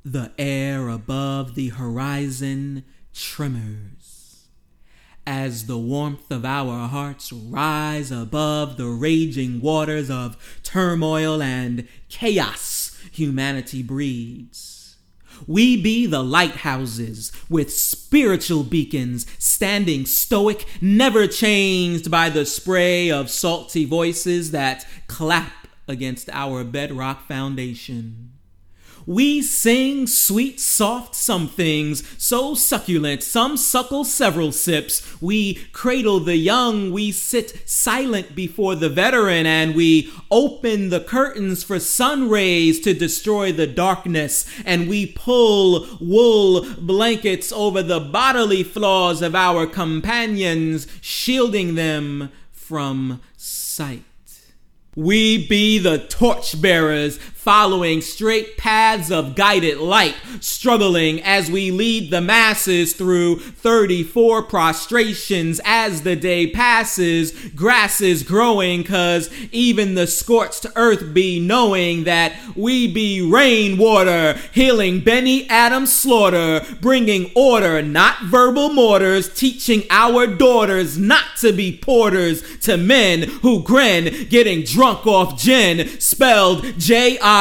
The air above the horizon tremors as the warmth of our hearts rise above the raging waters of turmoil and chaos humanity breeds. We be the lighthouses with spiritual beacons standing stoic, never changed by the spray of salty voices that clap against our bedrock foundation. We sing sweet, soft somethings, so succulent, some suckle several sips. We cradle the young, we sit silent before the veteran, and we open the curtains for sun rays to destroy the darkness, and we pull wool blankets over the bodily flaws of our companions, shielding them from sight. We be the torchbearers, following straight paths of guided light, struggling as we lead the masses through 34 prostrations as the day passes. Grass is growing, 'cause even the scorched earth be knowing that we be rainwater, healing Benny Adams' slaughter, bringing order, not verbal mortars, teaching our daughters not to be porters to men who grin, getting drunk off gin, spelled Jinn.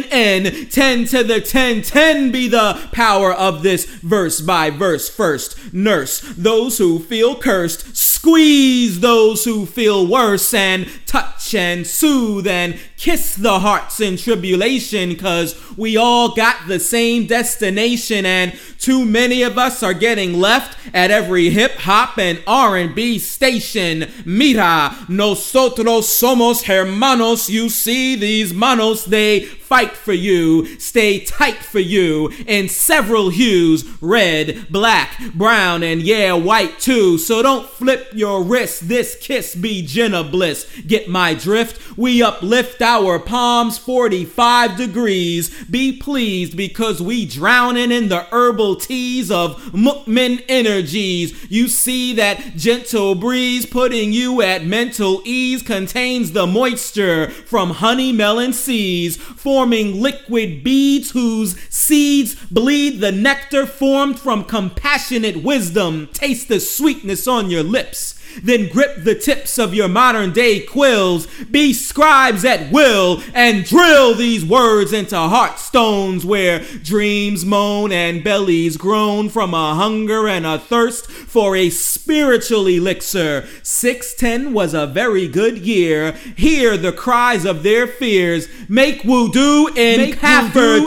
10 to the 10 be the power of this verse by verse. First, nurse those who feel cursed, squeeze those who feel worse, and touch and soothe and kiss the hearts in tribulation, 'cause we all got the same destination, and too many of us are getting left at every hip hop and R&B station. Mira, nosotros somos hermanos. You see these manos, they fight for you, stay tight for you in several hues, red, black, brown, and yeah, white too. So don't flip your wrist, this kiss be gin of bliss. Get my drift? We uplift our palms 45 degrees. Be pleased because we drowning in the herbal teas of Mu'min energies. You see that gentle breeze putting you at mental ease contains the moisture from honey melon seeds, forming liquid beads whose seeds bleed the nectar formed from compassionate wisdom. Taste the sweetness on your lips, then grip the tips of your modern day quills. Be scribes at will and drill these words into heartstones where dreams moan and bellies groan from a hunger and a thirst for a spiritual elixir. 610 was a very good year. Hear the cries of their fears. Make wudu in Kaffir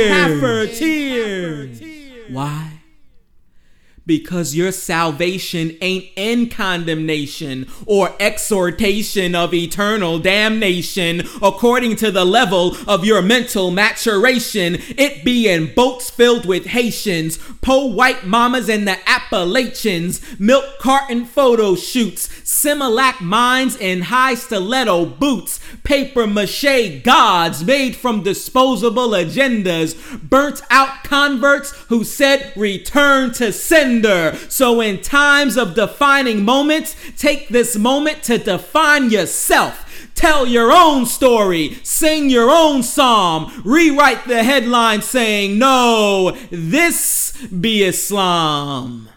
tears. Why? Because your salvation ain't in condemnation or exhortation of eternal damnation. According to the level of your mental maturation, it be in boats filled with Haitians, po white mamas and the Appalachians, milk carton photo shoots, Similac minds in high stiletto boots, paper mache gods made from disposable agendas, burnt out converts who said return to sender. So in times of defining moments, take this moment to define yourself. Tell your own story, sing your own psalm, rewrite the headline saying, no, this be Islam.